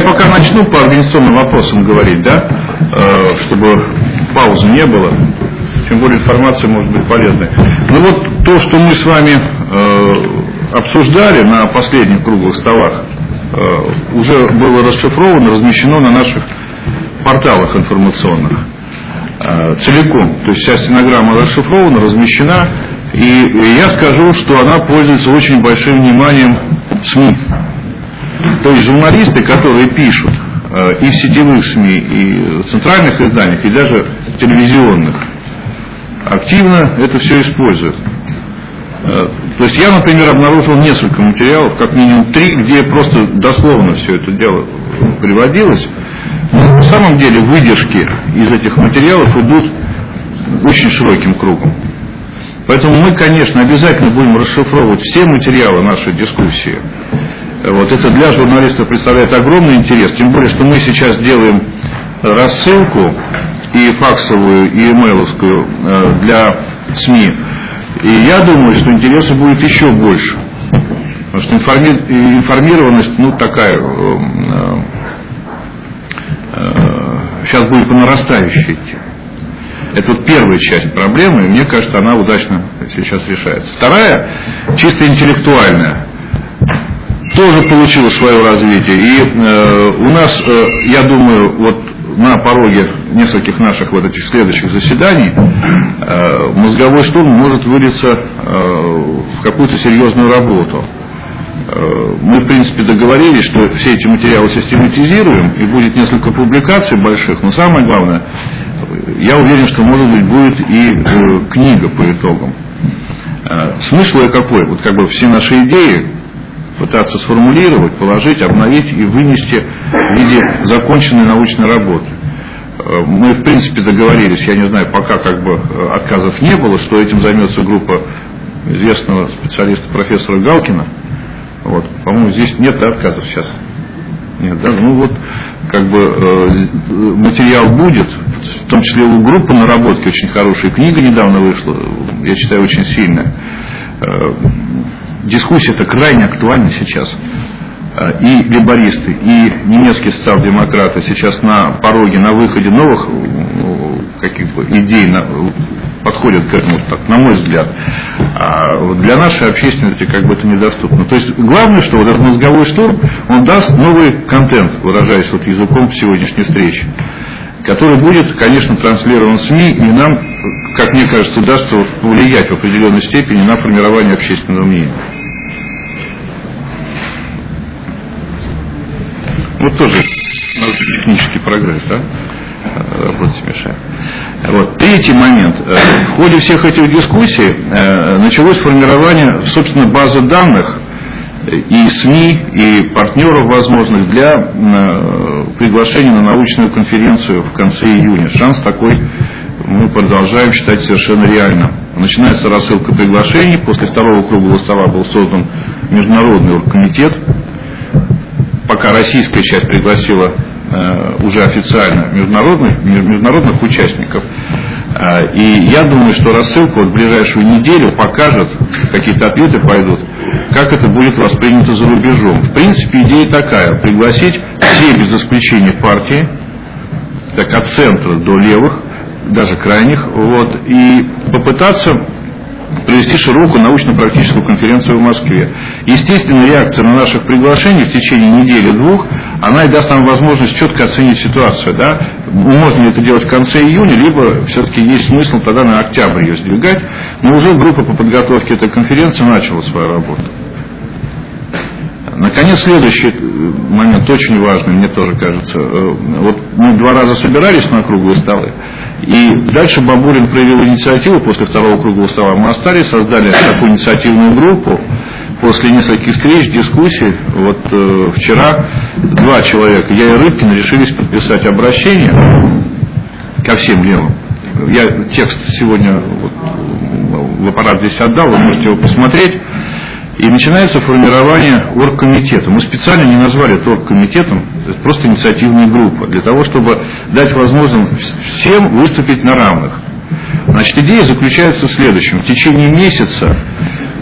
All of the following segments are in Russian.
я пока начну по организационным вопросам говорить, да, чтобы паузы не было. Тем более информация может быть полезной. Ну вот то, что мы с вами обсуждали на последних круглых столах, уже было расшифровано, размещено на наших порталах информационных целиком. То есть вся стенограмма расшифрована, размещена. И я скажу, что она пользуется очень большим вниманием СМИ. То есть журналисты, которые пишут и в сетевых СМИ, и в центральных изданиях, и даже телевизионных, активно это все используют. То есть я, например, обнаружил несколько материалов, как минимум 3, где просто дословно все это дело приводилось. Но на самом деле выдержки из этих материалов идут очень широким кругом. Поэтому мы, конечно, обязательно будем расшифровывать все материалы нашей дискуссии. Вот это для журналистов представляет огромный интерес, тем более, что мы сейчас делаем рассылку и факсовую, и имейловскую для СМИ. И я думаю, что интереса будет еще больше. Потому что информированность, ну, такая, сейчас будет по нарастающей идти. Это вот первая часть проблемы, и мне кажется, она удачно сейчас решается. Вторая, чисто интеллектуальная, тоже получила свое развитие. И у нас, я думаю, вот на пороге нескольких наших вот этих следующих заседаний мозговой штурм может вылиться в какую-то серьезную работу. Мы, в принципе, договорились, что все эти материалы систематизируем, и будет несколько публикаций больших, но самое главное, я уверен, что, может быть, будет и книга по итогам. Смысл ее какой? Вот как бы все наши идеи пытаться сформулировать, положить, обновить и вынести в виде законченной научной работы. Мы, в принципе, договорились, я не знаю, пока как бы отказов не было, что этим займется группа известного специалиста профессора Галкина. Вот, по-моему, здесь нет, да, отказов сейчас. Нет, да, ну вот, как бы материал будет, в том числе у группы наработки очень хорошая книга недавно вышла, я считаю, очень сильная. Дискуссия-то крайне актуальна сейчас. И лейбористы, и немецкие социал-демократы сейчас на пороге, на выходе новых каких-то идей подходят к этому, так, на мой взгляд. А для нашей общественности как бы это недоступно. То есть главное, что вот этот мозговой штурм, он даст новый контент, выражаясь вот языком сегодняшней встречи, который будет, конечно, транслирован в СМИ, и нам, как мне кажется, удастся повлиять в определенной степени на формирование общественного мнения. Вот тоже технический прогресс, да? Работать мешает. Вот. Третий момент. В ходе всех этих дискуссий началось формирование, собственно, базы данных и СМИ, и партнеров возможных для приглашения на научную конференцию в конце июня. Шанс такой мы продолжаем считать совершенно реальным. Начинается рассылка приглашений. После второго круглого стола был создан международный оргкомитет. Пока российская часть пригласила уже официально международных участников. И я думаю, что рассылка вот в ближайшую неделю покажет, какие-то ответы пойдут, как это будет воспринято за рубежом. В принципе, идея такая: пригласить все без исключения партии, так, от центра до левых, даже крайних, вот, и попытаться провести широкую научно-практическую конференцию в Москве. Естественно, реакция на наших приглашений в течение недели-двух, она и даст нам возможность четко оценить ситуацию. Да? Можно ли это делать в конце июня, либо все-таки есть смысл тогда на октябрь ее сдвигать. Но уже группа по подготовке этой конференции начала свою работу. Наконец, следующий момент очень важный, мне тоже кажется. Вот мы 2 раза собирались на круглые столы, и дальше Бабурин проявил инициативу после второго круглого стола. Мы остались, создали такую инициативную группу. После нескольких встреч, дискуссий, вот вчера 2 человека, я и Рыбкин, решились подписать обращение ко всем левым. Я текст сегодня вот в аппарат здесь отдал, вы можете его посмотреть. И начинается формирование оргкомитета. Мы специально не назвали это оргкомитетом, это просто инициативная группа, для того, чтобы дать возможность всем выступить на равных. Значит, идея заключается в следующем. В течение месяца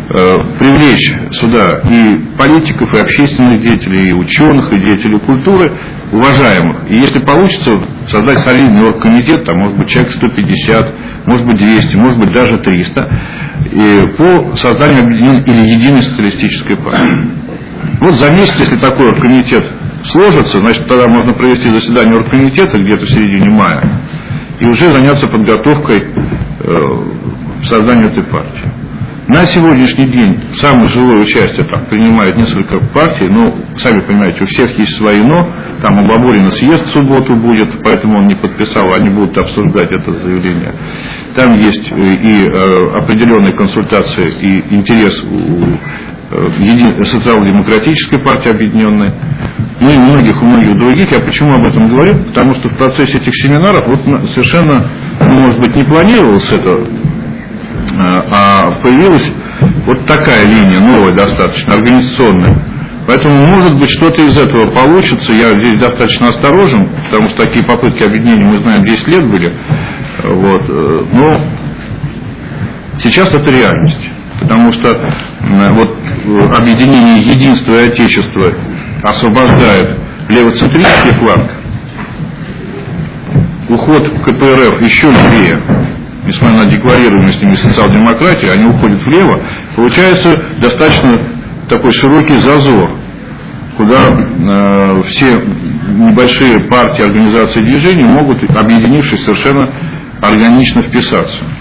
привлечь сюда и политиков, и общественных деятелей, и ученых, и деятелей культуры, уважаемых. И если получится создать солидный оргкомитет, там может быть человек 150, может быть 200, может быть даже 300, и по созданию объединенной или единой социалистической партии. Вот за месяц, если такой оргкомитет сложится, значит тогда можно провести заседание оргкомитета где-то в середине мая и уже заняться подготовкой создания этой партии. На сегодняшний день самое живое участие там принимает несколько партий, но, сами понимаете, у всех есть свои «но». Там у Бабурина съезд в субботу будет, поэтому он не подписал, они будут обсуждать это заявление. Там есть и определенные консультации, и интерес у социал-демократической партии объединенной, ну и у многих других. Я почему об этом говорю? Потому что в процессе этих семинаров вот совершенно, может быть, не планировалось это, а появилась вот такая линия, новая достаточно, организационная. Поэтому, может быть, что-то из этого получится. Я здесь достаточно осторожен, потому что такие попытки объединения, мы знаем, 10 лет были. Вот. Но сейчас это реальность. Потому что вот объединение единства и отечества освобождает левоцентристский фланг. Уход КПРФ еще левее, несмотря на декларируемость ими социал-демократии, они уходят влево. Получается достаточно такой широкий зазор, куда все небольшие партии, организации, движения могут, объединившись, совершенно органично вписаться.